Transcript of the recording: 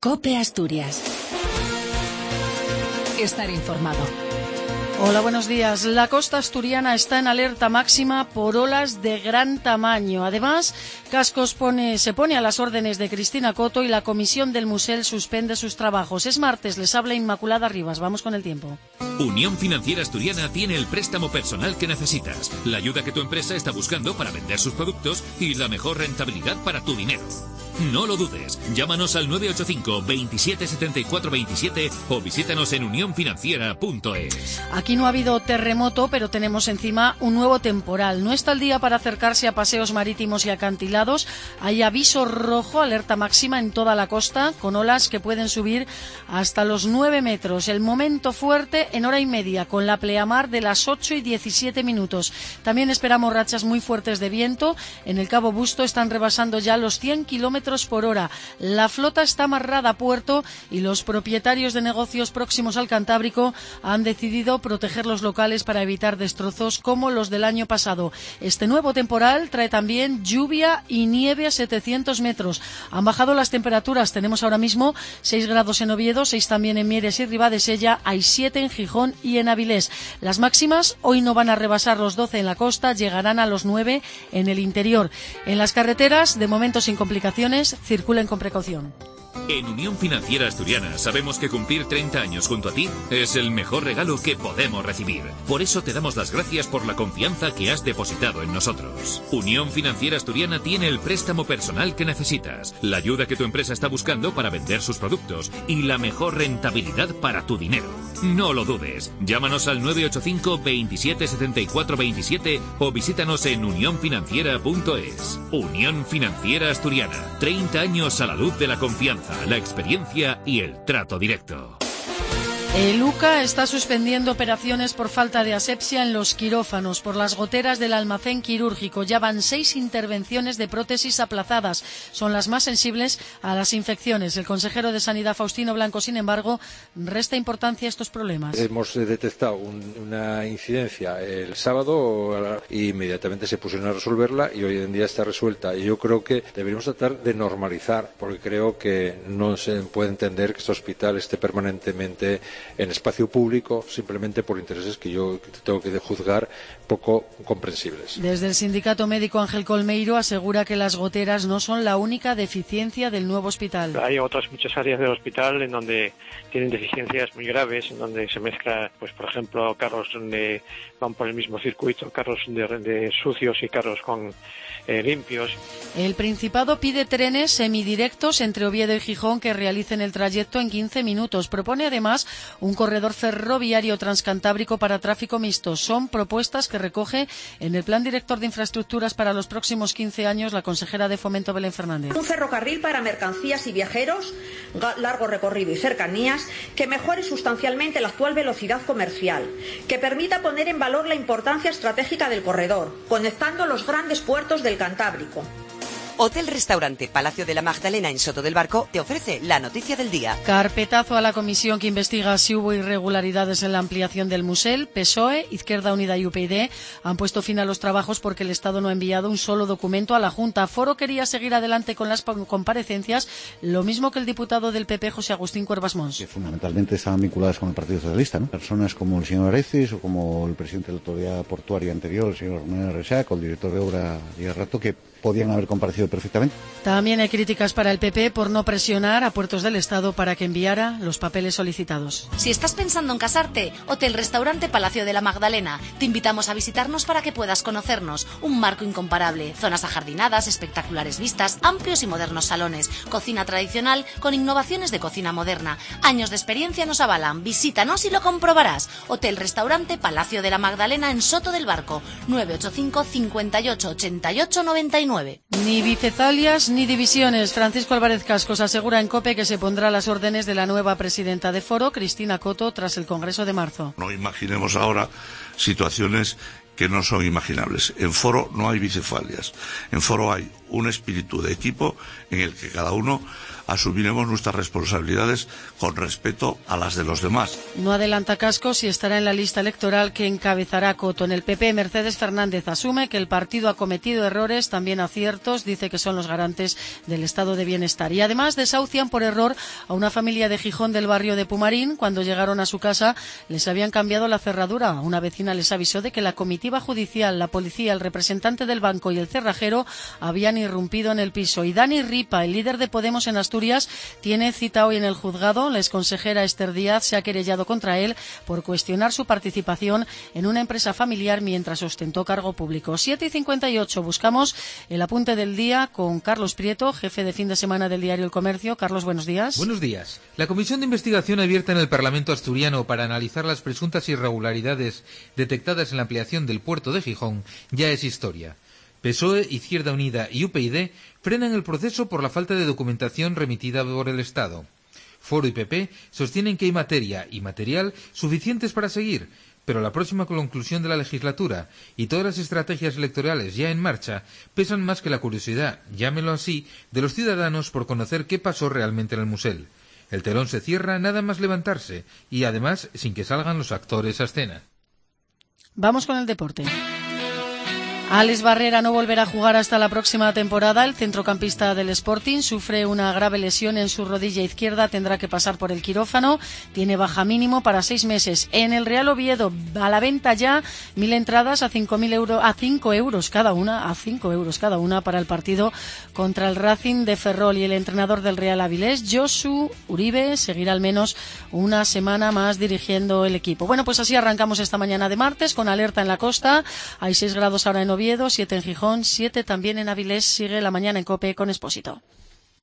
COPE Asturias. Estar informado. Hola, buenos días. La costa asturiana está en alerta máxima por olas de gran tamaño. Además, Cascos se pone a las órdenes de Cristina Coto y la comisión del Musel suspende sus trabajos. Es martes, les habla Inmaculada Rivas. Vamos con el tiempo. Unión Financiera Asturiana tiene el préstamo personal que necesitas, la ayuda que tu empresa está buscando para vender sus productos y la mejor rentabilidad para tu dinero. No lo dudes, llámanos al 985 27 74 27 o visítanos en unionfinanciera.es. Aquí no ha habido terremoto, pero tenemos encima un nuevo temporal. No está el día para acercarse a paseos marítimos y acantilados. Hay aviso rojo, alerta máxima en toda la costa, con olas que pueden subir hasta los 9 metros. El momento fuerte en hora y media, con la pleamar de las 8 y 17 minutos. También esperamos rachas muy fuertes de viento. En el Cabo Busto están rebasando ya los 100 kilómetros por hora. La flota está amarrada a puerto y los propietarios de negocios próximos al Cantábrico han decidido proteger los locales para evitar destrozos como los del año pasado. Este nuevo temporal trae también lluvia y nieve a 700 metros. Han bajado las temperaturas. Tenemos ahora mismo 6 grados en Oviedo, 6 también en Mieres y Ribadesella, hay 7 en Gijón y en Avilés. Las máximas hoy no van a rebasar los 12 en la costa, llegarán a los 9 en el interior. En las carreteras, de momento sin complicaciones, circulen con precaución. En Unión Financiera Asturiana sabemos que cumplir 30 años junto a ti es el mejor regalo que podemos recibir. Por eso te damos las gracias por la confianza que has depositado en nosotros. Unión Financiera Asturiana tiene el préstamo personal que necesitas, la ayuda que tu empresa está buscando para vender sus productos y la mejor rentabilidad para tu dinero. No lo dudes, llámanos al 985 27 74 27 o visítanos en unionfinanciera.es. Unión Financiera Asturiana, 30 años a la luz de la confianza, la experiencia y el trato directo. El UCA está suspendiendo operaciones por falta de asepsia en los quirófanos por las goteras del almacén quirúrgico. Ya van 6 intervenciones de prótesis aplazadas. Son las más sensibles a las infecciones. El consejero de Sanidad, Faustino Blanco, sin embargo, resta importancia a estos problemas. Hemos detectado una incidencia el sábado e inmediatamente se pusieron a resolverla y hoy en día está resuelta. Y yo creo que deberíamos tratar de normalizar, porque creo que no se puede entender que este hospital esté permanentemente en espacio público simplemente por intereses que yo tengo que juzgar poco comprensibles. Desde el sindicato médico Ángel Colmeiro asegura que las goteras no son la única deficiencia del nuevo hospital. Hay otras muchas áreas del hospital en donde tienen deficiencias muy graves, en donde se mezcla, pues por ejemplo, carros donde van por el mismo circuito, carros de sucios y carros con limpios. El Principado pide trenes semidirectos entre Oviedo y Gijón que realicen el trayecto en 15 minutos. Propone además un corredor ferroviario transcantábrico para tráfico mixto. Son propuestas que recoge en el Plan Director de Infraestructuras para los próximos 15 años la consejera de Fomento, Belén Fernández. Un ferrocarril para mercancías y viajeros, largo recorrido y cercanías, que mejore sustancialmente la actual velocidad comercial, que permita poner en valor la importancia estratégica del corredor, conectando los grandes puertos del Cantábrico. Hotel-Restaurante Palacio de la Magdalena en Soto del Barco te ofrece la noticia del día. Carpetazo a la comisión que investiga si hubo irregularidades en la ampliación del Musel. PSOE, Izquierda Unida y UPyD han puesto fin a los trabajos porque el Estado no ha enviado un solo documento a la Junta. Foro quería seguir adelante con las comparecencias, lo mismo que el diputado del PP, José Agustín Cuervas Mons. Que fundamentalmente estaban vinculadas con el Partido Socialista, ¿no? Personas como el señor Areces o como el presidente de la autoridad portuaria anterior, el señor Manuel Rechac, o el director de obra y el rato, que podían haber comparecido perfectamente. También hay críticas para el PP por no presionar a Puertos del Estado para que enviara los papeles solicitados. Si estás pensando en casarte, Hotel-Restaurante Palacio de la Magdalena. Te invitamos a visitarnos para que puedas conocernos. Un marco incomparable, zonas ajardinadas, espectaculares vistas, amplios y modernos salones, cocina tradicional con innovaciones de cocina moderna. Años de experiencia nos avalan. Visítanos y lo comprobarás. Hotel-Restaurante Palacio de la Magdalena en Soto del Barco. 985 58 88 99. Ni bicefalias ni divisiones. Francisco Álvarez Cascos asegura en COPE que se pondrá a las órdenes de la nueva presidenta de Foro, Cristina Coto, tras el Congreso de marzo. No imaginemos ahora situaciones que no son imaginables. En Foro no hay bicefalias. En Foro hay un espíritu de equipo en el que cada uno asumiremos nuestras responsabilidades con respeto a las de los demás. No adelanta cascos y estará en la lista electoral que encabezará Coto. En el PP, Mercedes Fernández asume que el partido ha cometido errores, también aciertos, dice que son los garantes del estado de bienestar. Y además desahucian por error a una familia de Gijón del barrio de Pumarín. Cuando llegaron a su casa les habían cambiado la cerradura. Una vecina les avisó de que la comitiva judicial, la policía, el representante del banco y el cerrajero habían irrumpido en el piso. Y Dani Ripa, el líder de Podemos en Asturias, tiene cita hoy en el juzgado. La exconsejera Esther Díaz se ha querellado contra él por cuestionar su participación en una empresa familiar mientras ostentó cargo público. 7:58, buscamos el apunte del día con Carlos Prieto, jefe de fin de semana del diario El Comercio. Carlos, buenos días. Buenos días. La comisión de investigación abierta en el Parlamento asturiano para analizar las presuntas irregularidades detectadas en la ampliación del puerto de Gijón ya es historia. PSOE, Izquierda Unida y UPyD frenan el proceso por la falta de documentación remitida por el Estado. Foro y PP sostienen que hay materia y material suficientes para seguir, pero la próxima conclusión de la legislatura y todas las estrategias electorales ya en marcha pesan más que la curiosidad, llámelo así, de los ciudadanos por conocer qué pasó realmente en el Musel. El telón se cierra nada más levantarse y además sin que salgan los actores a escena. Vamos con el deporte. Alex Barrera no volverá a jugar hasta la próxima temporada. El centrocampista del Sporting sufre una grave lesión en su rodilla izquierda, tendrá que pasar por el quirófano, tiene baja mínimo para 6 meses. En el Real Oviedo, a la venta ya 1.000 entradas a 5 euros cada una para el partido contra el Racing de Ferrol. Y el entrenador del Real Avilés, Josu Uribe, seguirá al menos una semana más dirigiendo el equipo. Bueno, pues así arrancamos esta mañana de martes con alerta en la costa. Hay 6 grados ahora en Oviedo, 7 en Gijón, 7 también en Avilés. Sigue la mañana en COPE con Expósito.